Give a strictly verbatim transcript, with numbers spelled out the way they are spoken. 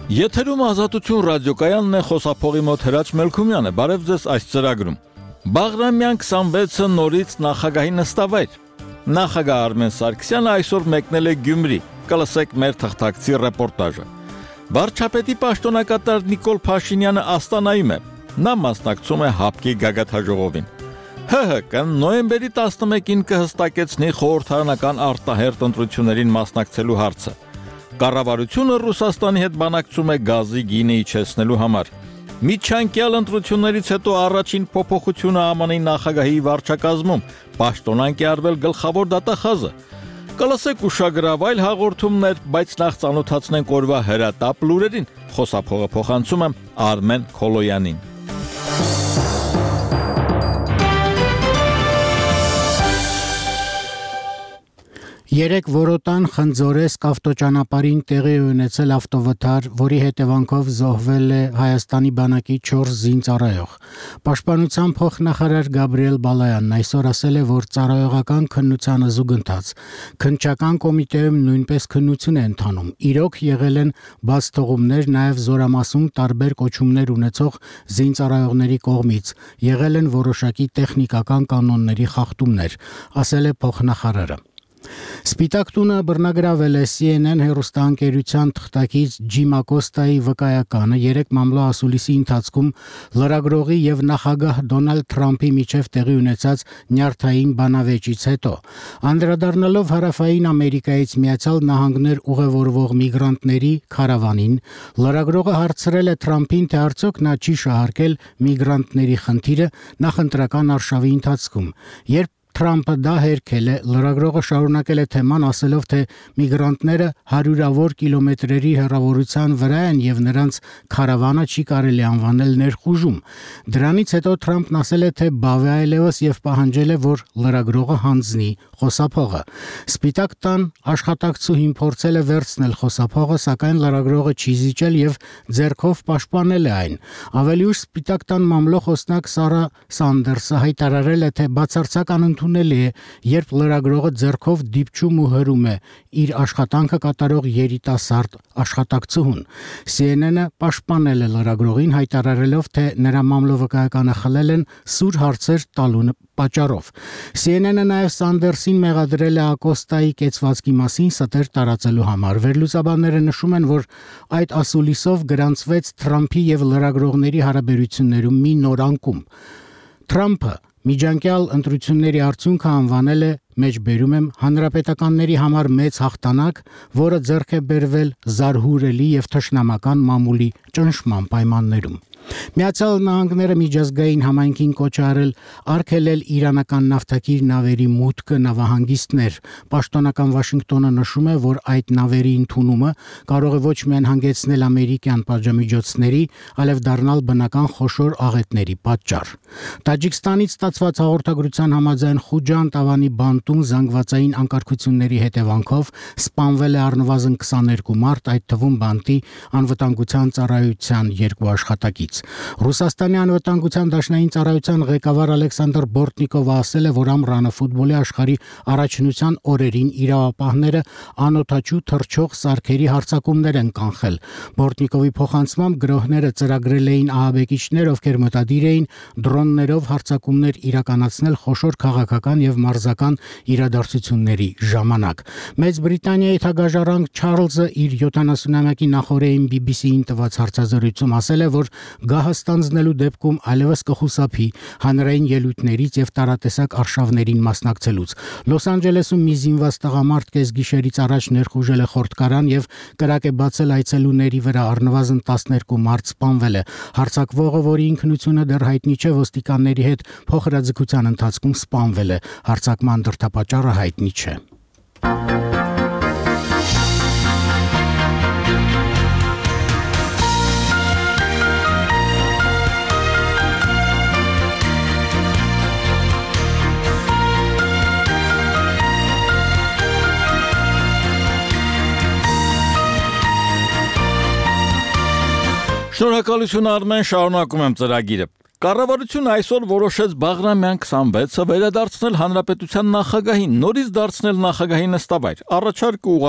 Եթերում Ազատություն ռադիոկայանն է, խոսափողի մոտ Հրաչ Մելքումյանը, բարև ձեզ այս ծրագրում։ Բաղրամյան քսանվեցը նորից նախագահի նստավայր։ Նախագահ Արմեն Սարգսյանը այսօր մեկնել է Գյումրի, կլսեք մեր թղթակցի ռեպորտաժը։ Վարչապետի պաշտոնակատար Նիկոլ Փաշինյանը Աստանայում է, նա մասնակցում է ՀԱՊԿ-ի գագաթնաժողովին։ ՀՀԿ-ն նոյեմբերի տասնմեկին կհստակեցնի խորհրդարանական արտահերթ ընտրություններին մասնակցելու հարցը։ Կառավարությունը Ռուսաստանի հետ բանակցում է գազի գինը իջեցնելու համար։ Միջանկյալ ընտրություններից հետո առաջին փոփոխությունը ԱՄՆ-ի նախագահի վարչակազմում պաշտոնանկ է արվել գլխավոր դատախազը։ Կլսեք ուշագրավ այլ հաղորդումներ, բայց նախ ծանոթացնենք օրվա հրատապ լուրերին։ Խոսափողը փոխանցում եմ Արմեն Քոլոյանին։ Երեք որոտան Խնձորեսկ ավտոճանապարհին տեղի ունեցել ավտովթար, որի հետևանքով զոհվել է Հայաստանի բանակի չորս զինծառայող։ Պաշտպանության փոխնախարար Գաբրիել Բալայանն այսօր ասել է, որ ծառայողական քննությանը զուգընթաց։ Քննչական կոմիտեում նույնպես քննություն է ընթանում։ Իրոք եղել են բաց թողումներ նաև զորամասում տարբեր կոչումներ ունեցող զինծառայողների կողմից։ Եղել են որոշակի տեխնիկական կանոնների խախտումներ, ասել է փոխնախարարը։ Սպիտակ տունը բռնագրավել է C N N հեռուստաընկերության թղթակից Ջիմ Ակոստայի վկայականը երեք մամլո ասուլիսի ընթացքում լրագրողի եւ նախագահ Դոնալդ Թրամփի միջև տեղի ունեցած նյարդային բանավեճից հետո։ Անդրադառնալով Հարավային Ամերիկայից Միացյալ Նահանգներ ուղևորվող միգրանտների քարավանին, լրագրողը հարցրել է Թրամփին, թե արդյոք նա չի շահարկել միգրանտների խնդիրը նախընտրական արշավի ընթացքում։ Երբ Թրամփը դա հերքել է, լրագրողը շարունակել է թեման ասելով, թե միգրանտները հարյուրավոր կիլոմետրերի հեռավորության վրա են եւ նրանց քարավանը չի կարելի անվանել ներխուժում։ Դրանից հետո Թրամփն ասել է, թե բավ է այլևս եւ պահանջել է, որ լրագրողը հանձնի խոսափողը։ Սպիտակ տան աշխատակցուհին փորձել է վերցնել խոսափողը, սակայն լրագրողը չի զիջել եւ ձեռքով պաշտպանել է այն։ Ավելի ուշ Սպիտակ տան մամլո խոսնակ Սարա Սանդերսը հայտարարել է, թե բացարձակ անընդունելի է, երբ լրագրողը ձեռքով դիպչում ու հրում է իր աշխատանքը կատարող երիտասարդ աշխատակցուհուն։ C N N-ը պաշտպանել է լրագրողին, հայտարարելով, թե նրա մամլո վկայականը խլել են սուր հարցեր տալու պատճառով։ C N N-ը նաև Սանդերսին մեղադրել է Ակոստայի կեցվածքի մասին ստեր տարածելու համար։ Վերլուծաբանները նշում են, որ այդ ասուլիսով գրանցվեց Թրամփի եւ լրագրողների հարաբերություններում մի նոր անկում։ Թրամփը միջանկյալ ընտրությունների արդյունքը անվանել է, մեջբերում եմ, հանրապետականների համար մեծ հաղթանակ, որը ձեռք է բերվել զարհուրելի եւ թշնամական մամուլի ճնշման պայմաններում։ Միացյալ Նահանգները միջազգային համայնքին կոչ արել արգելել իրանական նավթակիր նավերի մուտքը նավահանգիստներ։ Պաշտոնական Վաշինգտոնը նշում է, որ այդ նավերի ընդունումը կարող է ոչ միայն հանգեցնել ամերիկյան պատժամիջոցների, այլև դառնալ բնական խոշոր աղետների պատճառ։ Տաջիկստանից ստացված հաղորդագրության համաձայն Խուջան տավանի բանտում զանգվածային անկարգությունների հետևանքով սպանվել է առնվազն քսաներկու մարդ, այդ թվում բանտի անվտանգության ծառայության երկու աշխատակից։ Ռուսաստանի անվտանգության դաշնային ծառայության ղեկավար Ալեքսանդր Բորտնիկովը ասել է, որ ամռանը ֆուտբոլի աշխարհի առաջնության օրերին իրավապահները անօթաչու թռչող սարքերի հարձակումներ են կանխել։ Բորտնիկովի փոխանցմամբ գրոհները ծրագրել էին ահաբեկիչներ, ովքեր մտադիր էին դրոններով հարձակումներ իրականացնել խոշոր քաղաքական եւ մարզական իրադարձությունների ժամանակ։ Մեծ Բրիտանիայի թագաժառանգ Չարլզը իր յոթանասունամյակի նախօրեին B B C-ին տված հարցազրույցում ասել է, որ գահը ստանձնելու դեպքում այլևս կխուսափի հանրային ելույթներից եւ տարատեսակ արշավներին մասնակցելուց։ Լոս Անջելեսում մի զինված տղամարդ կեսգիշերից առաջ ներխուժել է խորտկարան եւ կրակ է բացել այցելուների վրա, առնվազն տասներկու մարդ սպանվել է։ Հարձակվողը, որի ինքնությունը դեռ հայտնի չէ, ոստիկանների հետ փոխհրաձգության ընթացքում սպանվել է։ Հարձակման դրդապատճառը հայտնի չէ։ Շնորհակալություն Արմեն, շարունակում եմ ծրագիրը։ Կառավարությունը այսօր որոշեց Բաղրամյան քսանվեցը վերադարձնել հանրապետության նախագահին, նորից դարձնել նախագահի նստավայր։ Առաջարկը